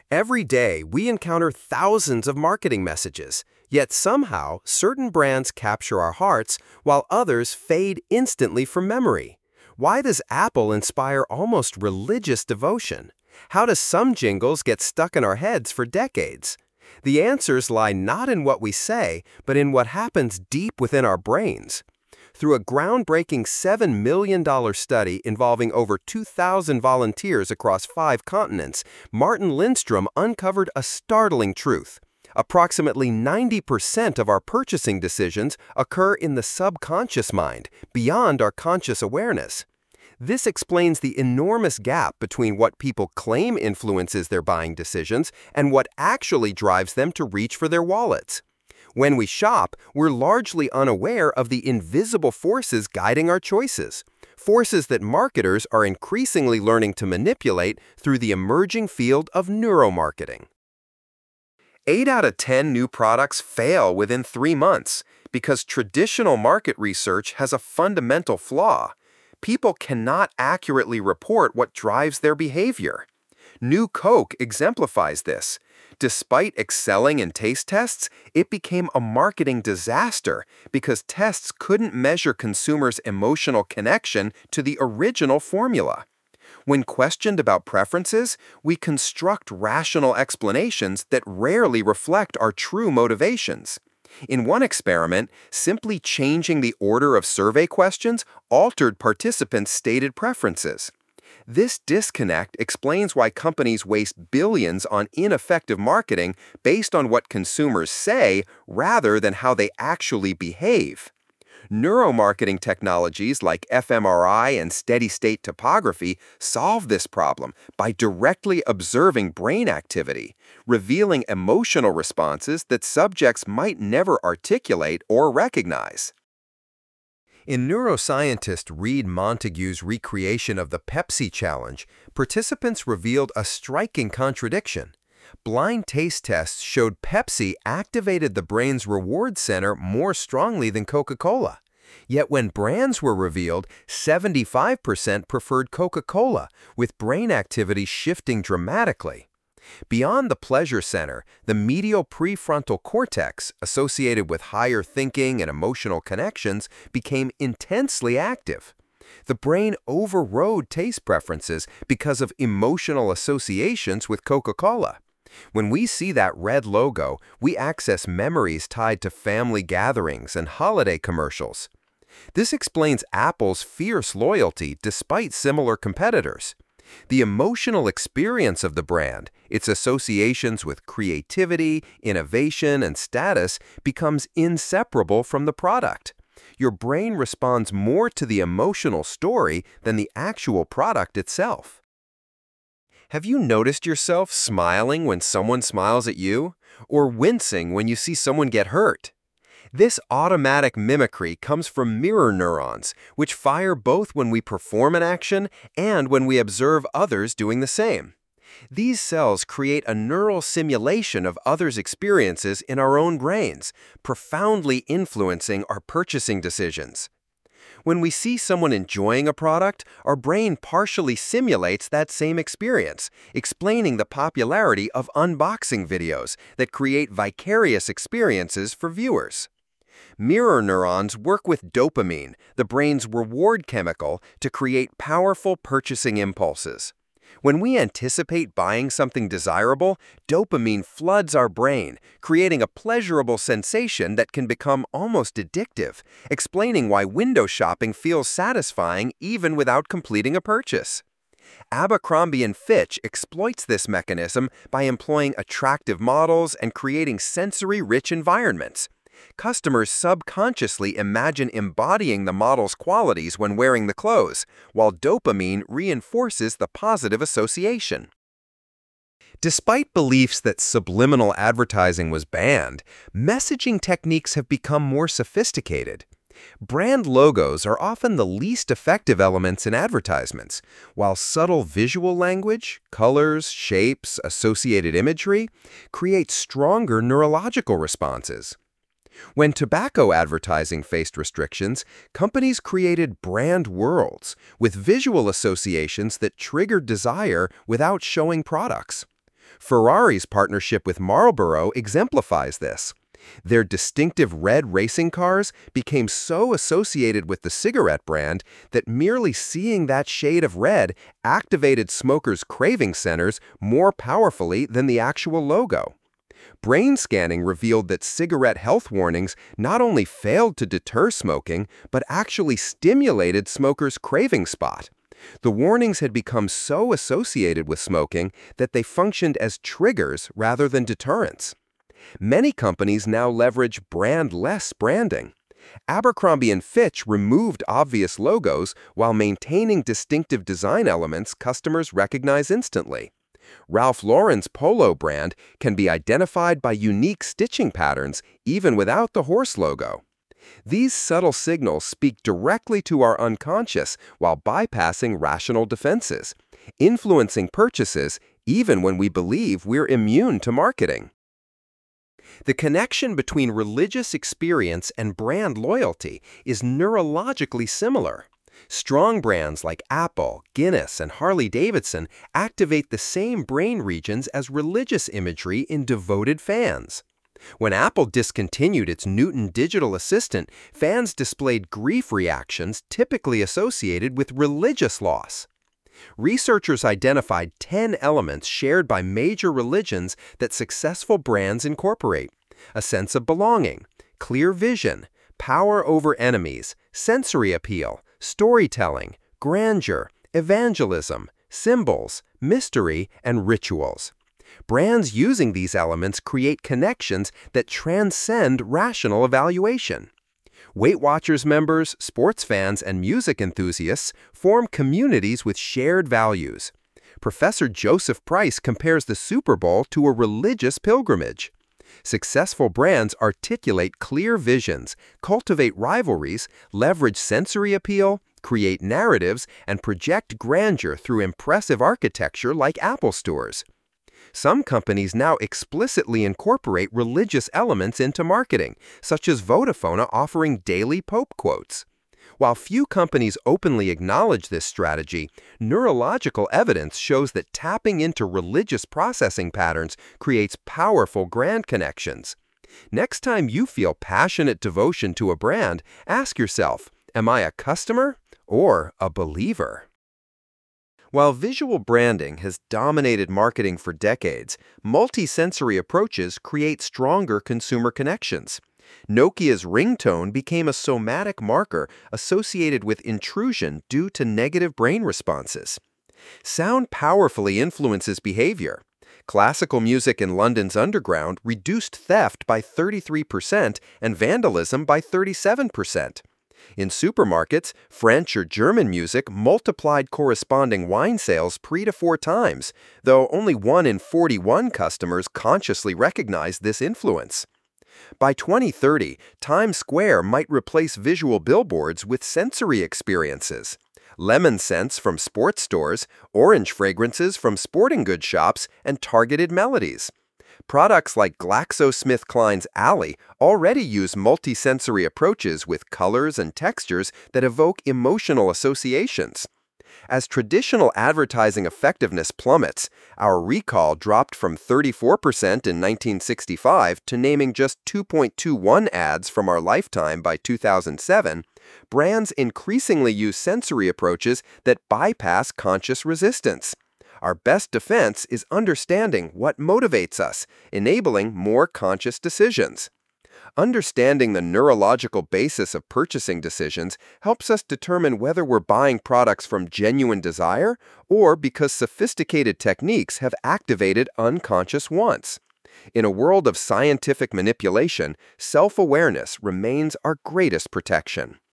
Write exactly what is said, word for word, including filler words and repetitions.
Every day, we encounter thousands of marketing messages, yet somehow certain brands capture our hearts while others fade instantly from memory. Why does Apple inspire almost religious devotion? How do some jingles get stuck in our heads for decades? The answers lie not in what we say, but in what happens deep within our brains. Through a groundbreaking seven million dollars study involving over two thousand volunteers across five continents, Martin Lindstrom uncovered a startling truth. Approximately ninety percent of our purchasing decisions occur in the subconscious mind, beyond our conscious awareness. This explains the enormous gap between what people claim influences their buying decisions and what actually drives them to reach for their wallets. When we shop, we're largely unaware of the invisible forces guiding our choices, forces that marketers are increasingly learning to manipulate through the emerging field of neuromarketing. Eight out of ten new products fail within three months because traditional market research has a fundamental flaw. People cannot accurately report what drives their behavior. New Coke exemplifies this. Despite excelling in taste tests, it became a marketing disaster because tests couldn't measure consumers' emotional connection to the original formula. When questioned about preferences, we construct rational explanations that rarely reflect our true motivations. In one experiment, simply changing the order of survey questions altered participants' stated preferences. This disconnect explains why companies waste billions on ineffective marketing based on what consumers say rather than how they actually behave. Neuromarketing technologies like fMRI and steady-state topography solve this problem by directly observing brain activity, revealing emotional responses that subjects might never articulate or recognize. In neuroscientist Reed Montague's recreation of the Pepsi Challenge, participants revealed a striking contradiction. Blind taste tests showed Pepsi activated the brain's reward center more strongly than Coca-Cola. Yet when brands were revealed, seventy-five percent preferred Coca-Cola, with brain activity shifting dramatically. Beyond the pleasure center, the medial prefrontal cortex, associated with higher thinking and emotional connections, became intensely active. The brain overrode taste preferences because of emotional associations with Coca-Cola. When we see that red logo, we access memories tied to family gatherings and holiday commercials. This explains Apple's fierce loyalty despite similar competitors. The emotional experience of the brand, its associations with creativity, innovation, and status, becomes inseparable from the product. Your brain responds more to the emotional story than the actual product itself. Have you noticed yourself smiling when someone smiles at you, or wincing when you see someone get hurt? This automatic mimicry comes from mirror neurons, which fire both when we perform an action and when we observe others doing the same. These cells create a neural simulation of others' experiences in our own brains, profoundly influencing our purchasing decisions. When we see someone enjoying a product, our brain partially simulates that same experience, explaining the popularity of unboxing videos that create vicarious experiences for viewers. Mirror neurons work with dopamine, the brain's reward chemical, to create powerful purchasing impulses. When we anticipate buying something desirable, dopamine floods our brain, creating a pleasurable sensation that can become almost addictive, explaining why window shopping feels satisfying even without completing a purchase. Abercrombie and Fitch exploits this mechanism by employing attractive models and creating sensory-rich environments. Customers subconsciously imagine embodying the model's qualities when wearing the clothes, while dopamine reinforces the positive association. Despite beliefs that subliminal advertising was banned, messaging techniques have become more sophisticated. Brand logos are often the least effective elements in advertisements, while subtle visual language, colors, shapes, associated imagery create stronger neurological responses. When tobacco advertising faced restrictions, companies created brand worlds with visual associations that triggered desire without showing products. Ferrari's partnership with Marlboro exemplifies this. Their distinctive red racing cars became so associated with the cigarette brand that merely seeing that shade of red activated smokers' craving centers more powerfully than the actual logo. Brain scanning revealed that cigarette health warnings not only failed to deter smoking, but actually stimulated smokers' craving spot. The warnings had become so associated with smoking that they functioned as triggers rather than deterrents. Many companies now leverage brand-less branding. Abercrombie and Fitch removed obvious logos while maintaining distinctive design elements customers recognize instantly. Ralph Lauren's Polo brand can be identified by unique stitching patterns even without the horse logo. These subtle signals speak directly to our unconscious while bypassing rational defenses, influencing purchases even when we believe we're immune to marketing. The connection between religious experience and brand loyalty is neurologically similar. Strong brands like Apple, Guinness, and Harley-Davidson activate the same brain regions as religious imagery in devoted fans. When Apple discontinued its Newton digital assistant, fans displayed grief reactions typically associated with religious loss. Researchers identified ten elements shared by major religions that successful brands incorporate: a sense of belonging, clear vision, power over enemies, sensory appeal, storytelling, grandeur, evangelism, symbols, mystery, and rituals. Brands using these elements create connections that transcend rational evaluation. Weight Watchers members, sports fans, and music enthusiasts form communities with shared values. Professor Joseph Price compares the Super Bowl to a religious pilgrimage. Successful brands articulate clear visions, cultivate rivalries, leverage sensory appeal, create narratives, and project grandeur through impressive architecture like Apple stores. Some companies now explicitly incorporate religious elements into marketing, such as Vodafone offering daily Pope quotes. While few companies openly acknowledge this strategy, neurological evidence shows that tapping into religious processing patterns creates powerful brand connections. Next time you feel passionate devotion to a brand, ask yourself, am I a customer or a believer? While visual branding has dominated marketing for decades, multisensory approaches create stronger consumer connections. Nokia's ringtone became a somatic marker associated with intrusion due to negative brain responses. Sound powerfully influences behavior. Classical music in London's underground reduced theft by thirty-three percent and vandalism by thirty-seven percent. In supermarkets, French or German music multiplied corresponding wine sales three to four times, though only one in forty-one customers consciously recognized this influence. By twenty thirty, Times Square might replace visual billboards with sensory experiences. Lemon scents from sports stores, orange fragrances from sporting goods shops, and targeted melodies. Products like GlaxoSmithKline's Allē already use multisensory approaches with colors and textures that evoke emotional associations. As traditional advertising effectiveness plummets, our recall dropped from thirty-four percent in nineteen sixty-five to naming just two point two one ads from our lifetime by two thousand seven, brands increasingly use sensory approaches that bypass conscious resistance. Our best defense is understanding what motivates us, enabling more conscious decisions. Understanding the neurological basis of purchasing decisions helps us determine whether we're buying products from genuine desire or because sophisticated techniques have activated unconscious wants. In a world of scientific manipulation, self-awareness remains our greatest protection.